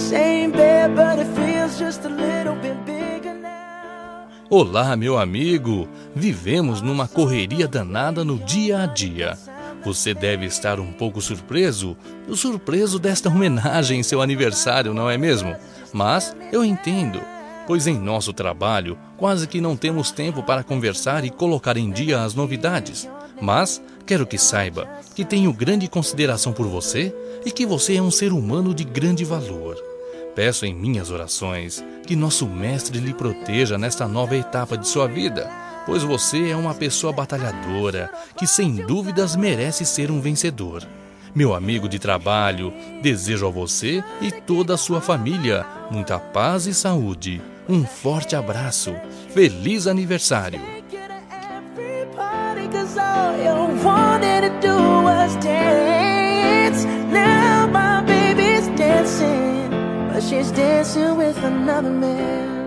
same bed, but it feels just a little bit bigger now. Olá, meu amigo! Vivemos numa correria danada no dia a dia. Você deve estar um pouco surpreso desta homenagem em seu aniversário, não é mesmo? Mas eu entendo, pois em nosso trabalho quase que não temos tempo para conversar e colocar em dia as novidades. Mas quero que saiba que tenho grande consideração por você e que você é um ser humano de grande valor. Peço em minhas orações que nosso Mestre lhe proteja nesta nova etapa de sua vida, pois você é uma pessoa batalhadora que sem dúvidas merece ser um vencedor. Meu amigo de trabalho, desejo a você e toda a sua família muita paz e saúde. Um forte abraço. Feliz aniversário! She's dancing with another man.